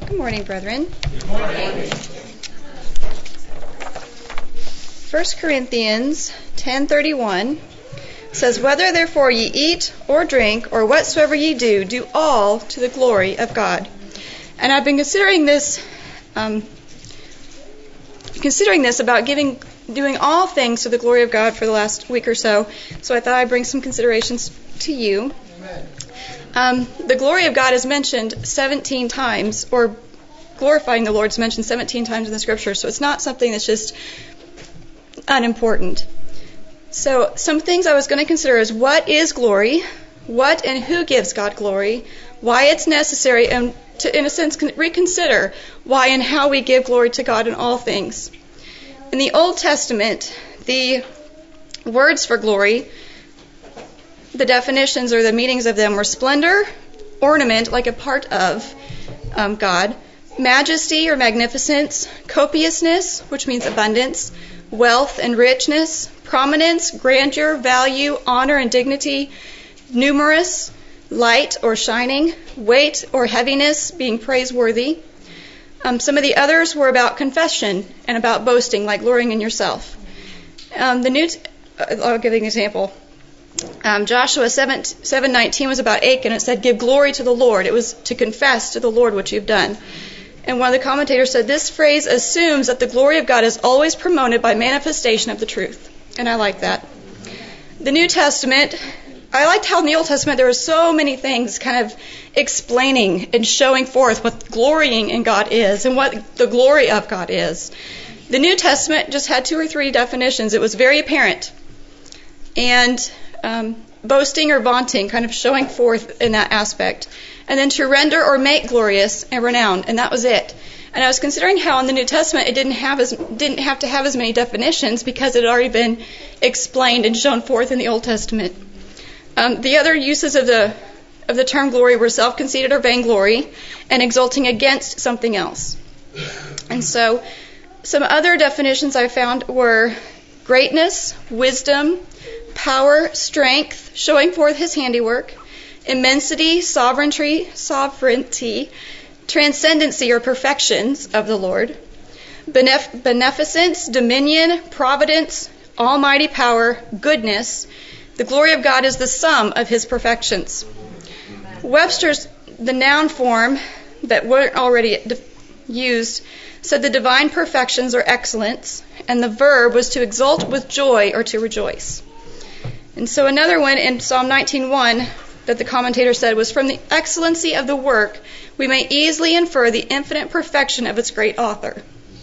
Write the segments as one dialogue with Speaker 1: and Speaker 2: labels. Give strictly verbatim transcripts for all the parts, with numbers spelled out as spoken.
Speaker 1: Good morning, brethren.
Speaker 2: Good morning.
Speaker 1: First Corinthians ten thirty-one says, "Whether therefore ye eat or drink or whatsoever ye do, do all to the glory of God." And I've been considering this, um, considering this about giving, doing all things to the glory of God for the last week or so. So I thought I'd bring some considerations to you.
Speaker 2: Amen.
Speaker 1: Um, the glory of God is mentioned seventeen times, or glorifying the Lord is mentioned seventeen times in the Scripture, so it's not something that's just unimportant. So some things I was going to consider is what is glory, what and who gives God glory, why it's necessary, and to, in a sense, reconsider why and how we give glory to God in all things. In the Old Testament, the words for glory, the definitions or the meanings of them were splendor, ornament, like a part of um, God, majesty or magnificence, copiousness, which means abundance, wealth and richness, prominence, grandeur, value, honor and dignity, numerous, light or shining, weight or heaviness, being praiseworthy. Um, some of the others were about confession and about boasting, like glorying in yourself. Um, the New, t- I'll give you an example. Um, Joshua seven nineteen was about Achan. It said, "Give glory to the Lord." It was to confess to the Lord what you've done. And one of the commentators said, this phrase assumes that the glory of God is always promoted by manifestation of the truth. And I like that. The New Testament, I liked how in the Old Testament there were so many things kind of explaining and showing forth what glorying in God is and what the glory of God is. The New Testament just had two or three definitions. It was very apparent. And um, boasting or vaunting, kind of showing forth in that aspect. And then to render or make glorious and renowned, and that was it. And I was considering how in the New Testament it didn't have as didn't have to have as many definitions because it had already been explained and shown forth in the Old Testament. Um, the other uses of the of the term glory were self-conceited or vainglory and exulting against something else. And so some other definitions I found were greatness, wisdom, power, strength, showing forth his handiwork, immensity, sovereignty, sovereignty, transcendency or perfections of the Lord, benef- beneficence, dominion, providence, almighty power, goodness. The glory of God is the sum of his perfections. Webster's, the noun form that weren't already de- used, said the divine perfections are excellence, and the verb was to exult with joy or to rejoice. And so another one in Psalm nineteen one that the commentator said was, "From the excellency of the work, we may easily infer the infinite perfection of its great author."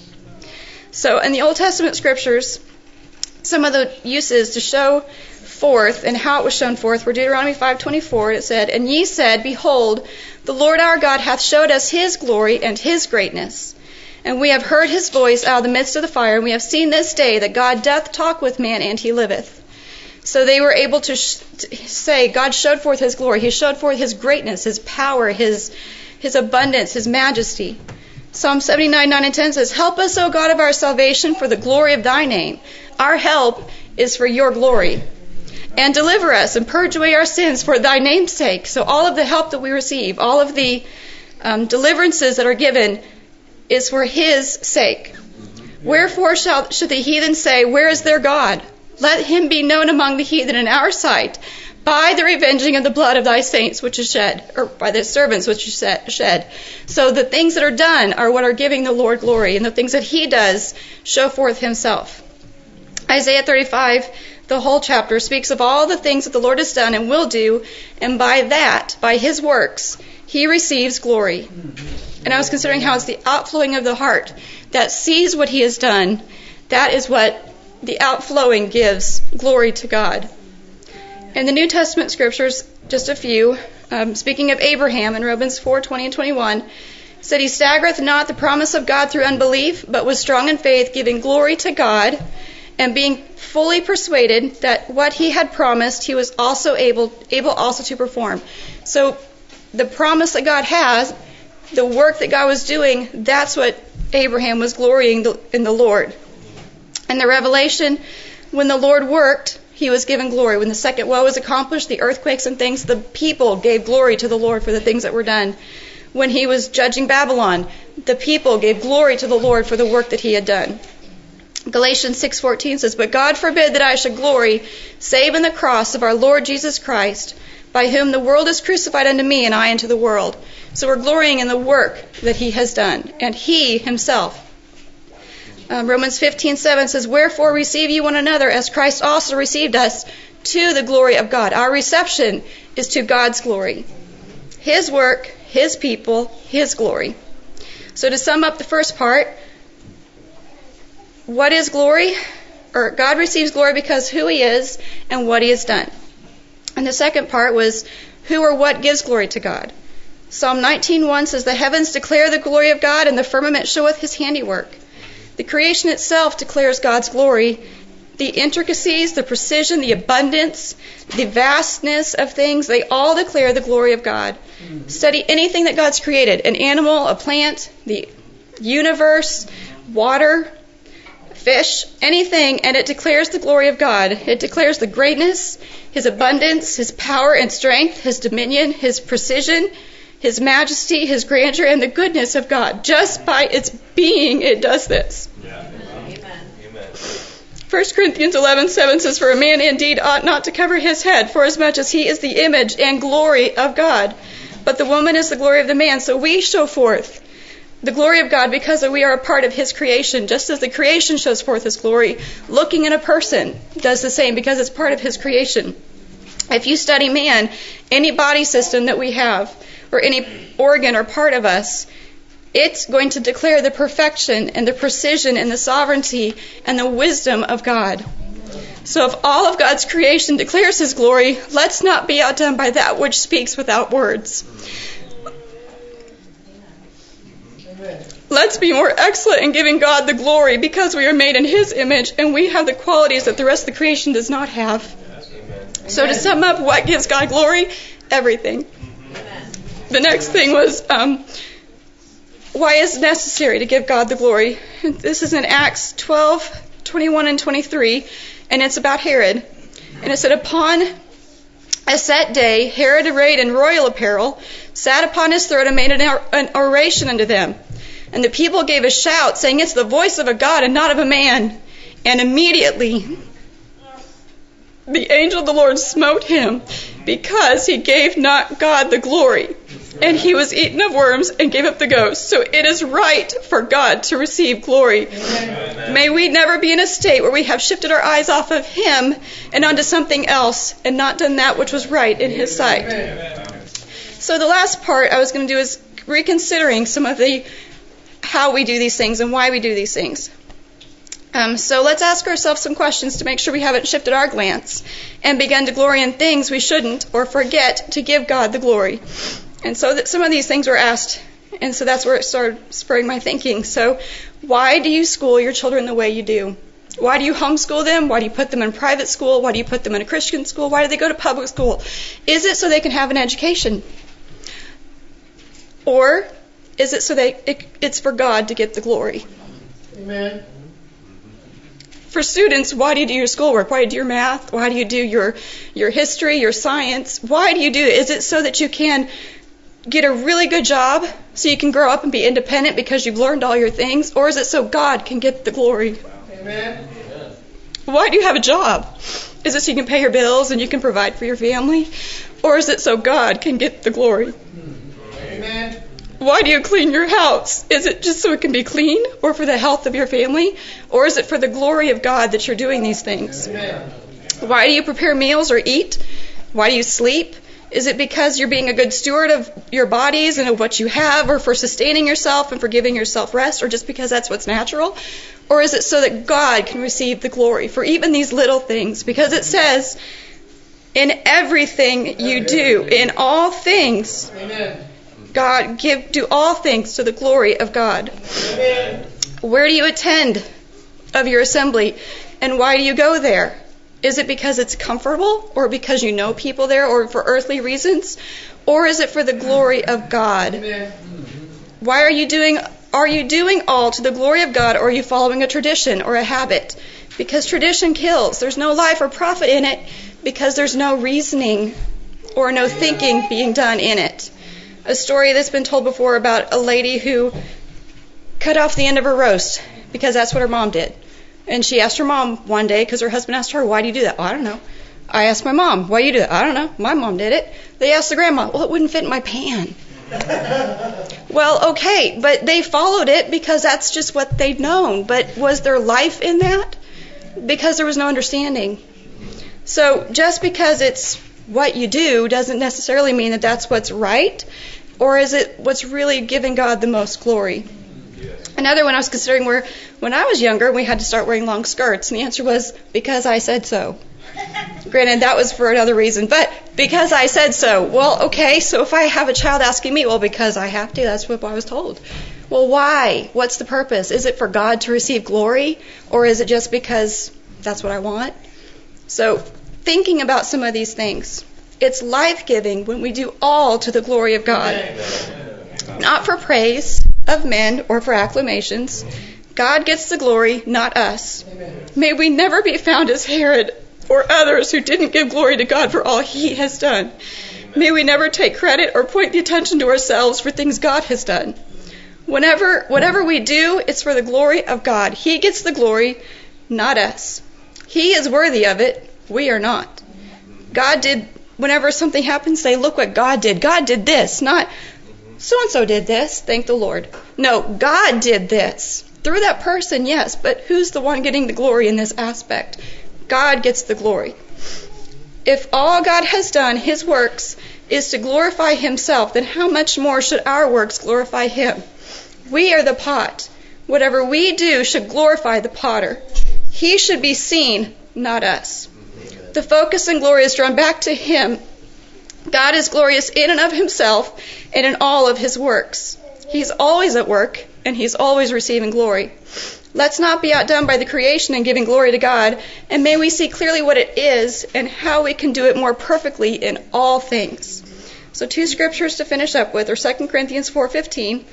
Speaker 1: So in the Old Testament scriptures, some of the uses to show forth and how it was shown forth were Deuteronomy five twenty-four. It said, "And ye said, Behold, the Lord our God hath showed us his glory and his greatness. And we have heard his voice out of the midst of the fire, and we have seen this day that God doth talk with man, and he liveth." So they were able to, sh- to say God showed forth his glory. He showed forth his greatness, his power, his his abundance, his majesty. Psalm seventy-nine, nine and ten says, "Help us, O God of our salvation, for the glory of thy name. Our help is for your glory. And deliver us and purge away our sins for thy name's sake." So all of the help that we receive, all of the um, deliverances that are given is for his sake. "Wherefore shall, should the heathen say, Where is their God? Let him be known among the heathen in our sight, by the revenging of the blood of thy saints which is shed," or by the servants which is shed. So the things that are done are what are giving the Lord glory, and the things that he does show forth himself. Isaiah thirty-five, the whole chapter, speaks of all the things that the Lord has done and will do, and by that, by his works, he receives glory. And I was considering how it's the outflowing of the heart that sees what he has done. That is what the outflowing gives glory to God. In the New Testament scriptures, just a few, um, speaking of Abraham in Romans four twenty and twenty-one, said, "He staggereth not the promise of God through unbelief, but was strong in faith, giving glory to God, and being fully persuaded that what he had promised he was also able, able also to perform." So the promise that God has, the work that God was doing, that's what Abraham was glorying in the Lord. And the Revelation, when the Lord worked, he was given glory. When the second woe was accomplished, the earthquakes and things, the people gave glory to the Lord for the things that were done. when he was judging Babylon, the people gave glory to the Lord for the work that he had done. Galatians six fourteen says, "But God forbid that I should glory, save in the cross of our Lord Jesus Christ, by whom the world is crucified unto me, and I unto the world." So we're glorying in the work that he has done, and he himself. Um, Romans fifteen seven says, "Wherefore receive ye one another, as Christ also received us, to the glory of God." Our reception is to God's glory. His work, his people, his glory. So to sum up the first part, what is glory? Or God receives glory because who he is and what he has done. And the second part was who or what gives glory to God. Psalm nineteen one says, "The heavens declare the glory of God, and the firmament showeth his handiwork." The creation itself declares God's glory. The intricacies, the precision, the abundance, the vastness of things, they all declare the glory of God. Mm-hmm. Study anything that God's created, an animal, a plant, the universe, water, fish, anything, and it declares the glory of God. It declares the greatness, his abundance, his power and strength, his dominion, his precision, his majesty, his grandeur, and the goodness of God. Just by its being, it does this. Yeah. Amen. First Corinthians eleven seven says, "For a man indeed ought not to cover his head, forasmuch as he is the image and glory of God. But the woman is the glory of the man." So we show forth the glory of God because we are a part of his creation. Just as the creation shows forth his glory, looking at a person does the same because it's part of his creation. If you study man, any body system that we have, or any organ or part of us, it's going to declare the perfection and the precision and the sovereignty and the wisdom of God. So if all of God's creation declares his glory, let's not be outdone by that which speaks without words. Let's be more excellent in giving God the glory because we are made in his image and we have the qualities that the rest of the creation does not have. So to sum up, what gives God glory? Everything. The next thing was, um, why is it necessary to give God the glory? This is in Acts twelve twenty-one and twenty-three, and it's about Herod. And it said, "Upon a set day, Herod, arrayed in royal apparel, sat upon his throne and made an oration unto them. And the people gave a shout, saying, It's the voice of a God and not of a man. And immediately the angel of the Lord smote him, because he gave not God the glory. And he was eaten of worms and gave up the ghost." So it is right for God to receive glory. Amen. May we never be in a state where we have shifted our eyes off of him and onto something else and not done that which was right in his sight. Amen. So the last part I was going to do is reconsidering some of the how we do these things and why we do these things. Um, so let's ask ourselves some questions to make sure we haven't shifted our glance and begun to glory in things we shouldn't or forget to give God the glory. And so that some of these things were asked, and so that's where it started spurring my thinking. So why do you school your children the way you do? Why do you homeschool them? Why do you put them in private school? Why do you put them in a Christian school? Why do they go to public school? Is it so they can have an education? Or is it so that it, it's for God to get the glory? Amen. For students, why do you do your schoolwork? Why do you do your math? Why do you do your, your history, your science? Why do you do it? Is it so that you can get a really good job so you can grow up and be independent because you've learned all your things? Or is it so God can get the glory? Amen. Why do you have a job? Is it so you can pay your bills and you can provide for your family? Or is it so God can get the glory? Amen. Why do you clean your house? Is it just so it can be clean or for the health of your family? Or is it for the glory of God that you're doing these things? Amen. Why do you prepare meals or eat? Why do you sleep? Is it because you're being a good steward of your bodies and of what you have, or for sustaining yourself and for giving yourself rest, or just because that's what's natural? Or is it so that God can receive the glory for even these little things? Because it says, in everything you do, in all things, Amen. God give do all things to the glory of God. Amen. Where do you attend of your assembly, and why do you go there? Is it because it's comfortable, or because you know people there, or for earthly reasons? Or is it for the glory of God? Amen. Why are you doing are you doing all to the glory of God, or are you following a tradition or a habit? Because tradition kills. There's no life or profit in it because there's no reasoning or no thinking being done in it. a story that's been told before about a lady who cut off the end of her roast because that's what her mom did. And she asked her mom one day, because her husband asked her, why do you do that? Well, I don't know. I asked my mom, why do you do that? I don't know. My mom did it. They asked the grandma, well, it wouldn't fit in my pan. Well, okay, but they followed it because that's just what they'd known. But was there life in that? Because there was no understanding. So just because it's what you do doesn't necessarily mean that that's what's right, or is it what's really giving God the most glory? Another one I was considering where when I was younger, we had to start wearing long skirts, and the answer was because I said so. Granted, that was for another reason, but because I said so. Well, okay, so if I have a child asking me, well, because I have to, that's what I was told. Well, why? What's the purpose? Is it for God to receive glory, or is it just because that's what I want? So, thinking about some of these things, it's life-giving when we do all to the glory of God. Not for praise of men or for acclamations. God gets the glory, not us. May we never be found as Herod or others who didn't give glory to God for all He has done. May we never take credit or point the attention to ourselves for things God has done. Whenever, whatever we do, it's for the glory of God. He gets the glory, not us. He is worthy of it. We are not. God did, whenever something happens, say, look what God did. God did this, not so-and-so did this, thank the Lord. No, God did this. Through that person, yes, but who's the one getting the glory in this aspect? God gets the glory. If all God has done, His works, is to glorify Himself, then how much more should our works glorify Him? We are the pot. Whatever we do should glorify the potter. He should be seen, not us. The focus and glory is drawn back to Him. God is glorious in and of Himself and in all of His works. He's always at work, and He's always receiving glory. Let's not be outdone by the creation in giving glory to God, and may we see clearly what it is and how we can do it more perfectly in all things. So two scriptures to finish up with are Second Corinthians four fifteen.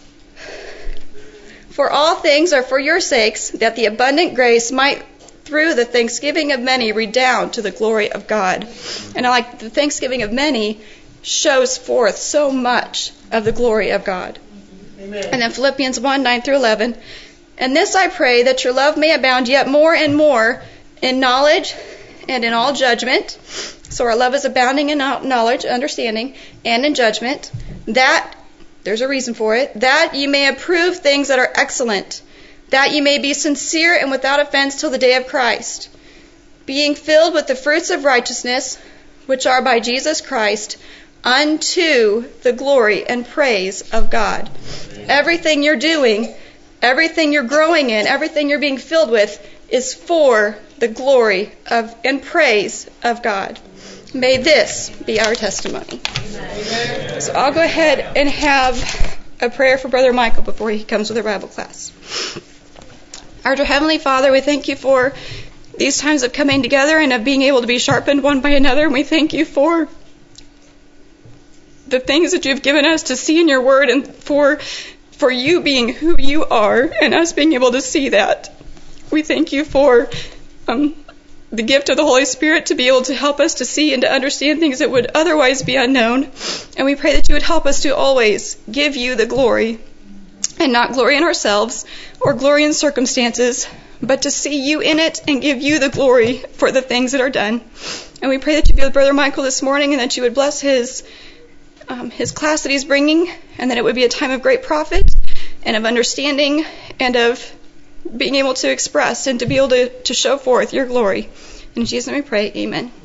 Speaker 1: For all things are for your sakes, that the abundant grace might through the thanksgiving of many redound to the glory of God. And I like the thanksgiving of many shows forth so much of the glory of God. Amen. And then Philippians one, nine through eleven. And this I pray, that your love may abound yet more and more in knowledge and in all judgment. So our love is abounding in knowledge, understanding, and in judgment. That, there's a reason for it, that ye may approve things that are excellent, that ye may be sincere and without offense till the day of Christ, being filled with the fruits of righteousness, which are by Jesus Christ, unto the glory and praise of God. Everything you're doing, everything you're growing in, everything you're being filled with is for the glory of and praise of God. May this be our testimony. Amen. So I'll go ahead and have a prayer for Brother Michael before he comes with a Bible class. Our dear Heavenly Father, we thank you for these times of coming together and of being able to be sharpened one by another. And we thank you for the things that you've given us to see in your word, and for for you being who you are and us being able to see that. We thank you for um, the gift of the Holy Spirit to be able to help us to see and to understand things that would otherwise be unknown. And we pray that you would help us to always give you the glory, and not glory in ourselves or glory in circumstances, but to see you in it and give you the glory for the things that are done. And we pray that you be with Brother Michael this morning, and that you would bless his um, his class that he's bringing, and that it would be a time of great profit and of understanding and of being able to express and to be able to, to show forth your glory. In Jesus' name we pray, amen.